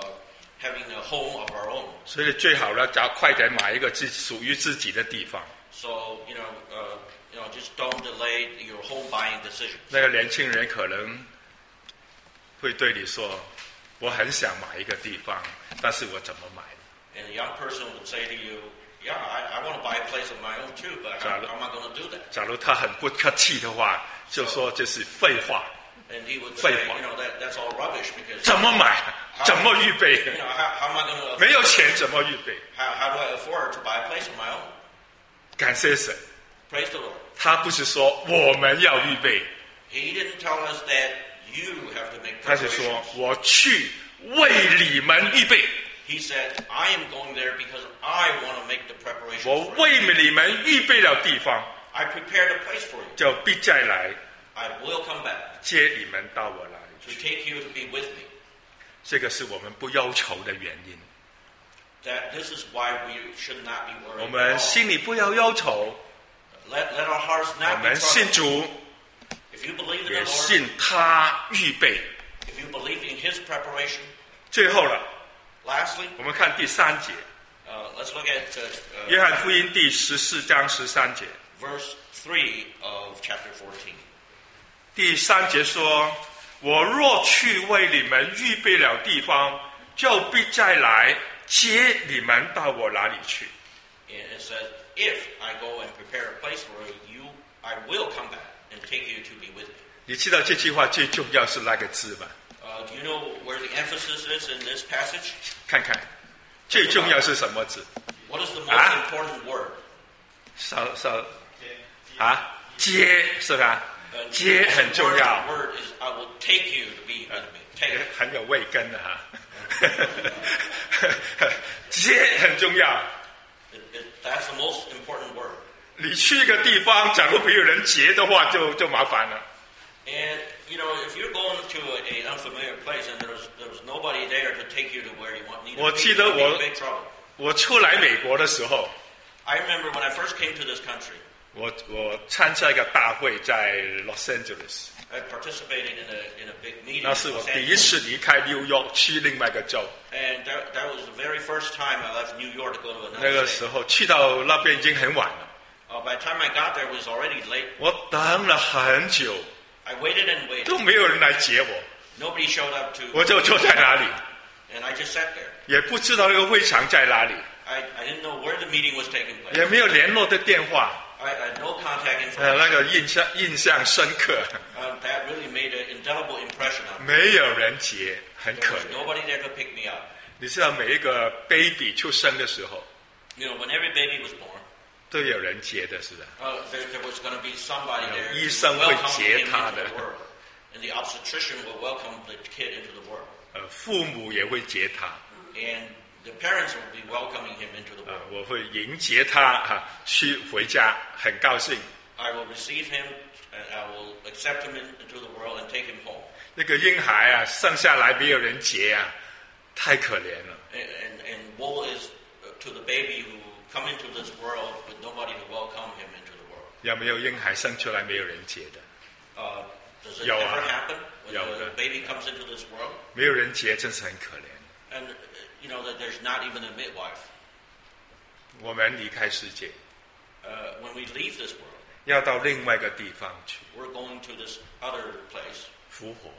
having a home of our own. 所以最好呢，快点买一个属于自己的地方。 So, you know, just don't delay your home buying decision. 那个年轻人可能会对你说：“我很想买一个地方，但是我怎么买？” And a young person would say to you, yeah, I want to buy a place of my own too, but how am I going to do that? 假如他很不客气的话，就说这是废话。 And he would say, 废话。 you know, that's all rubbish because, 怎么买？怎么预备？ you know, how am I going to, 没有钱怎么预备？ how do I afford to buy a place of my own? 感谢神， Praise the Lord. 他不是说我们要预备， He didn't tell us that you have to make 他是说 preparations. 我去为你们预备， He said, I am going there because I want to make the preparations 我 for you. 为你们预备了地方， I prepared a place for you. 就必再来 I will come back 接你们到我那里 to 去。 take you to be with me. 这个是我们不忧愁的原因。 That this is why we should not be 我 worried 们 at all. 心里不要忧愁， Let our hearts 我 not be 们信 troubled. 主， If you believe in 也 the Lord, 信他预备。 if you believe in His preparation, 最后了， lastly, 我们看第3节， let's look at 约翰福音第14章13节。 verse 3 of chapter 14. 第3节说：“我若去为你们预备了地方，就必再来接你们到我那里去。” And it says, if I go and prepare a place for you, I will come back and take you to be with me. 你知道这句话最重要是那个字吗？ Do you know where the emphasis is in this passage? 看看，最重要是什么字？ What is the most important word? 接是吧？ 接很重 The 要， word is, I will take you to be with me. Take. 很有慧根的哈。 结很重要。 That's the most important word. 你去一个地方，假如没有人结的话，就麻烦了。 And if you're going to an unfamiliar place and there's nobody there to take you to where you need to be, 我记得 you'll be in big trouble. 我初来美国的时候， I remember when I first came to this country, 我参加一个大会在 Los Angeles， I participated in a big meeting. 那是我第一次离开纽约去另外一个州。 And that was the very first time I left New York to go to 那 another 个 state. 时候去到那边已经很晚了， By the time I got there, it was already late. 我等了很久， I waited and waited. 都没有人来接我， Nobody showed up to, 我就坐在那里， and I just sat there. 也不知道那个会场在哪里， I didn't know where the meeting was taking place. 也没有联络的电话， I had no contact information. 那个印象深刻， That really made an indelible impression on me. 没有人接，很 There 可 was 怜。 nobody there to pick me up. 你知道每一个 baby 出生的时候 When every baby was born, 都有人接的，是的。 there was going to be somebody there 医 to 生会 welcome 接 him 他 into 的。 the world. And the obstetrician will welcome the kid into the world. 父母也会接他， And the parents will be welcoming him into the world. 我会迎接他去回家，很高兴。 I will receive him, and I will accept him into the world and take him home. 那个婴孩生下来没有人接太可怜了。 And woe is to the baby who come into this world with nobody to welcome him into the world. 有没有婴孩生出来没有人接的？ Does it 有 ever 啊， happen when 有 the 的。 baby comes into this world? 没有人接，真是很可怜。 And that there's not even a midwife. 我们离开世界， When we leave this world, 要到另外一个地方去 we're going to this other place. 复活。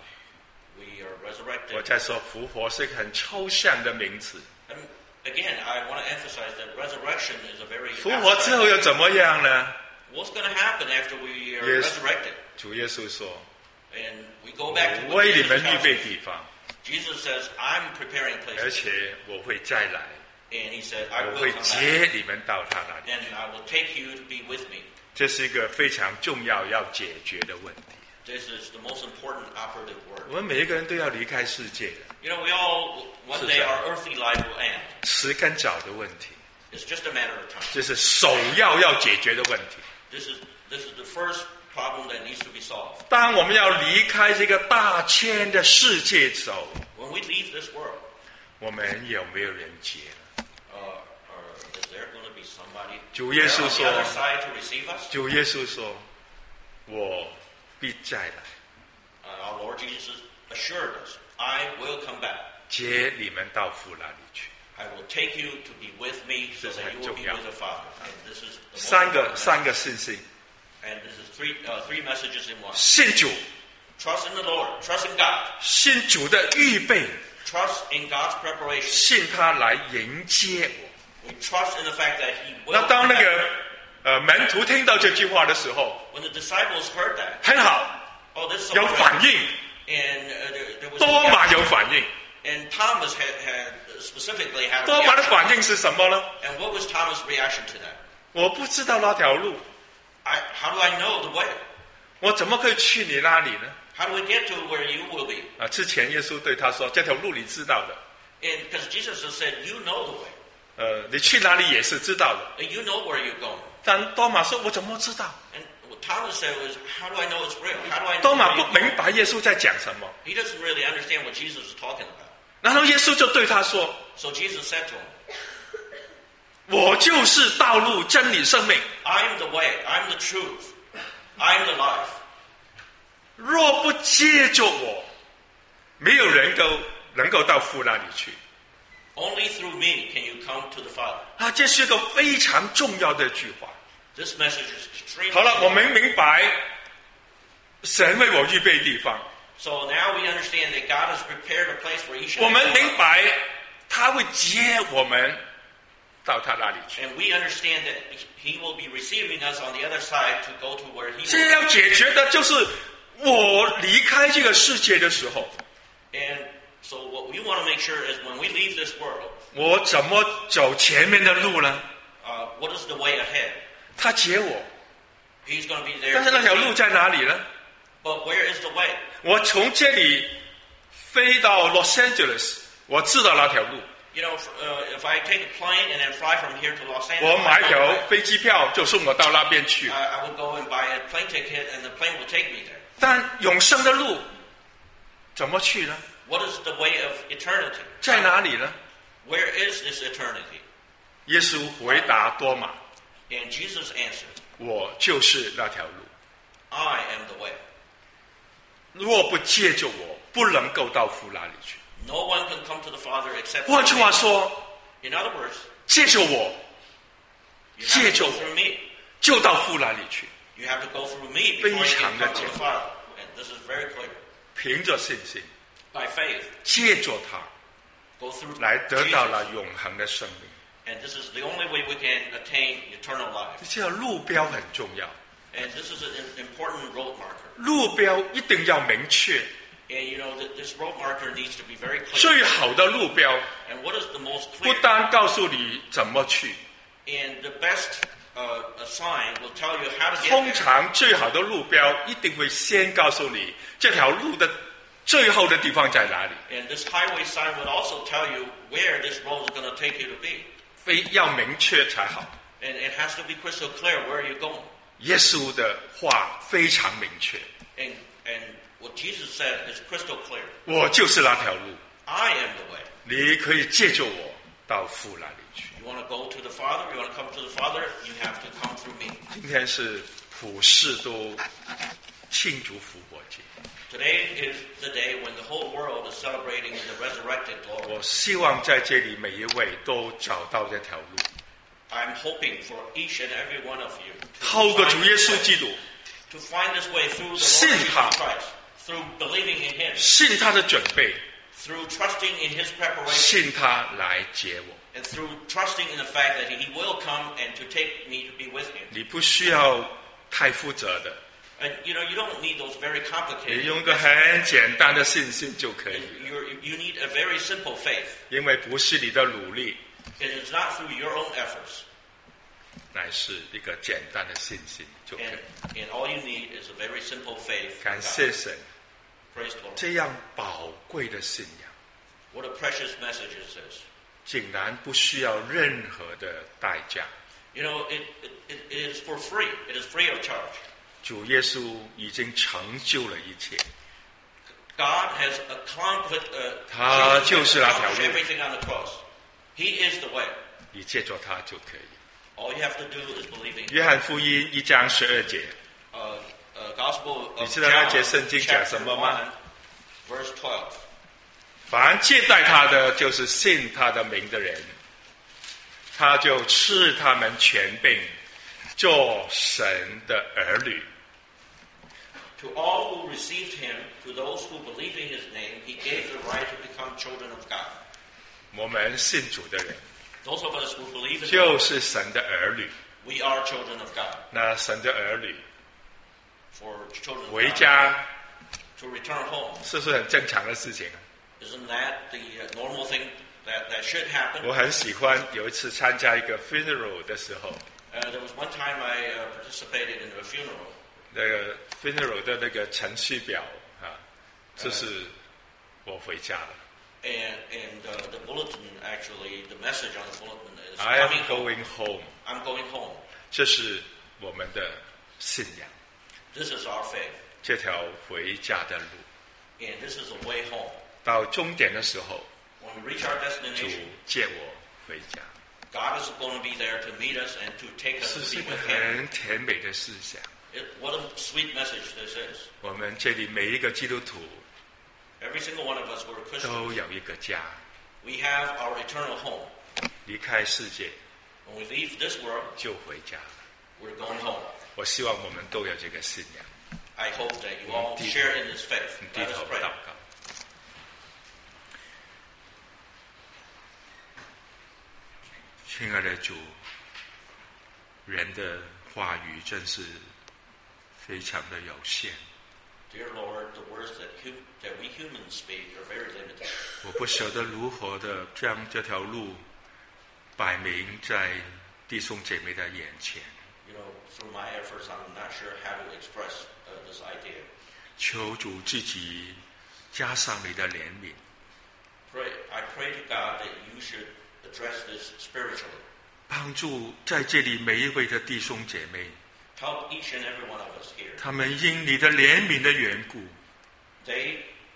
We are 我 resurrected. 在说复活是个很抽象的名词， And again, I want to emphasize that resurrection is a very 复活之后 abstract. 又怎么样呢？ What's going to happen after we are Yes. resurrected? 主耶稣说 And we go back to 我 what 为你 Jesus 们预 tells 备 us. 地方， Jesus says, I'm preparing 而 places. 且我会再来， And he said, I 我 will 会 come back. 接你们到他那里。 And I will take you to be with me. 这是一个非常重要要解决的问题。 This is the most important operative word. 我们每一个人都要离开世界的， We all, one day our earthly life will end. 迟跟早的问题， It's just a matter of time. 这是首要解决的问题。 This is the first problem that needs to be solved. 当我们要离开这个大千的世界走， When we leave this world, 我们有没有人接了？ or is there going to be somebody 主耶 there 稣 on the 说 other side to receive us? 主耶稣说：“我必再来， Our Lord Jesus assured us, I will come back. 接你们到父那里去。 I will take you to be with me so 这是 that 很 you will 重 be 要。 with the Father. And this is the most 三 important 个 message. 信息： And this is three messages in one. 信主， Trust in the Lord. Trust in God. 信主的预备， Trust in God's preparation. 信他来迎接我。 We trust in the fact that He will 那当 come 那 back. 个门徒听到这句话的时候， When the disciples heard that, 很好， oh, this is 有 so 反 great. 應。 And there was 多馬有反應， and Thomas had specifically had a 多馬的 reaction. 反應是什麼呢？ And what was Thomas' reaction to that? 我不知道那條路， How do I know the way? 我怎麼可以去你那裡呢？ How do we get to where you will be? 之前耶穌對他說：“這條路你知道的， And because Jesus has said, you know the way. 你去哪裡也是知道的。 And you know where you're going. ” 但多馬說：“我怎麼知道 And what Thomas said was, how do I know it's real? How do I？” 多 know 馬 where 不 you're 明 going? 白耶穌在講什麼， He doesn't really understand what Jesus is talking about. 然後耶穌就對他說 So Jesus said to him, 我就是道路、真理、生命。 I'm the way, I'm the truth, I'm the life. 若不接着我，没有人能够到父那里去。 Only through me can you come to the Father. 这是一个非常重要的句话。 This message is extremely 好了，我 important. 们明白神为我预备地方， So now we understand that God has prepared a place for each 我 and 们 every 明 one. 白他会接我们到他那里去。 And we understand that He will be receiving us on the other side to go to where He 现 will. 在要解决的就是我离开这个世界的时候， And so what we want to make sure is when we leave this world, 我怎么走前面的路呢？ what is the way ahead? 他接我， He's going to be there. 但是那条路在哪里呢？ But where is the way? 我从这里飞到 Los Angeles，我知道那条路。 You know, if I take a plane and then fly from here to Los 我 Angeles, 买条飞机票就送我到那边去。 I would go and buy a plane ticket, and the plane will take me there. 但永生的路怎么去呢？ What is the way of eternity? 在哪里呢？ Where is this eternity? 耶稣回答多马 And Jesus answered, 我就是那条路， I am the way. 若不借着我，不能够到父那里去。 No one can come to the Father except 换 through 句话 me. 说， In other words, 借着我 you have to go 借着我 through me. 就到父那里去， You have to go through me before you 非常 can 的 come to 简 the 单。 Father. And this is very clear. 凭着信心， By faith, 借着他 go through 来得到 Jesus. 了永恒的生命。 And this is the only way we can attain eternal life. 这个路标很重要， And this is an important road marker. 路标一定要明确。 And you know, this road marker needs to be very clear. 最好的路标 And what is the most 不 clear? 单告诉你怎么去， And the best a sign will tell you how to get 通 there. 常最好的路标一定会先告诉你这条路的最后的地方在哪里， And this highway sign would also tell you where this road is going to take you to be. 非要明确才好。 And it has to be crystal clear where you're going. 耶稣的话非常明确， And what Jesus said is crystal clear. 我就是那条路， I am the way. 你可以借着我到父那里去。 You want to go to the Father? You want to come to the Father? You have to come through me. 今天是普世都庆祝复活节， Today is the day when the whole world is celebrating the resurrected Lord. 我希望在这里每一位都找到这条路， I'm hoping for each and every one of you 透过主耶稣基督， to find this way through the Lord 信他。 Jesus Christ, through believing in Him, 信他的准备， through trusting in His preparation, 信他来接我。 and through trusting in the fact that He will come and to take me to be with Him. 你不需要太负责的， And you know, you don't need those very 你 complicated. 用一个很简单的信心就可以了， You need a very simple faith. 因为不是你的努力， It is not through your own efforts. 乃是一个简单的信心就可以。 And all you need is a very simple faith. in 感 God. 谢神， Praise the Lord. 这样宝贵的信仰， What a precious message is this. 竟然不需要任何的代价。 You know, it is for free. It is free of charge. 主耶稣已经成就了一切， God has accomplished, 他 Jesus 就是 has 那条路。 accomplished everything on the cross. He is the way. 你借着他就可以。 All you have to do is believe in 约 Him. 翰福音1章12节， Gospel 你 of 知道那 John, 节圣经讲什 chapter 么吗？ 1, verse 12. 凡接待他的，就是信他的名的人，他就赐他们权柄，做神的儿女。 To all who received Him, to those who believe in His name, He gave the right to become children of God. 我们信主的人， Those of us who believe in the 就 Lord, 是神的儿女。 we are children of God. 那神的儿女 For children of 回 God 家， to return home. 是不是很正常的事情啊？ Isn't that the normal thing that should happen? 我很喜欢有一次参加一个 funeral 的时候， There was one time I participated in a funeral. 那个 funeral 的那个程序表啊，就是我回家了。 And the bulletin, actually, the message on the bulletin is I am coming home. going home， I'm going home. 这是我们的信仰， This is our faith. 这条回家的路。 And this is a way home. 到终点的时候， When we reach our 主 destination, 接我回家， God is going to be there to meet us and to take us 这 to 是 be 一个 with Him. 很甜美的思想。 What a sweet message this is. 我们这里每一个基督徒 Every single one of us, we're Christians. 都有一个家， We have our eternal home. 离开世界 When we leave this world, 就回家了。 we're going home. 我希望我们都有这个信仰。 I hope that you all share in this faith. 低 Let us 头 pray. 祷告。亲爱的主，人的话语真是非常的有限， Dear Lord, the words that we humans speak are very limited. 我不晓得如何的将这条路摆明在弟兄姐妹的眼前。 You know, through my efforts, I'm not sure how to express this idea. 求主自己加上你的怜悯， I pray to God that you should address this spiritually. 帮助在这里每一位的弟兄姐妹， Help each and every one of us here. 他们因你的怜悯的缘故， They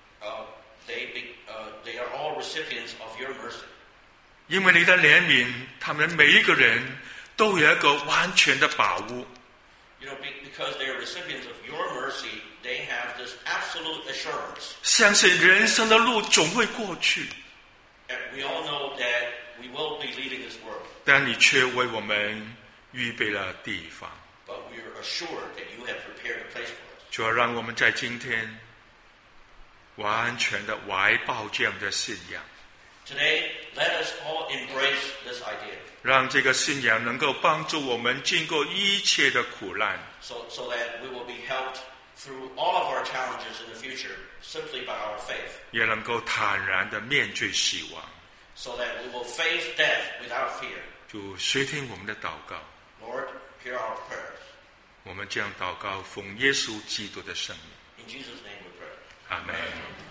are all recipients of your mercy. 因为你的怜悯，他们每一个人都有一个完全的把握。 You know, because they are recipients of your mercy, they have this absolute assurance. 相信人生的路总会过去， And we all know that we will be leaving this world, 但你却为我们预备了地方。 but we are assured that you have prepared a place for us. 主要让我们在今天完全的怀抱这样的信仰， Today, let us all embrace this idea 让这个信仰能够帮助我们经过一切的苦难， so that we will be helped through all of our challenges in the future simply by our faith, 也能够坦然的面对死亡。 so that we will face death without fear. 主垂听我们的祷告， Lord, hear our prayers. 我们这样祷告，奉耶稣基督的圣名， In Jesus' name we pray. 阿门。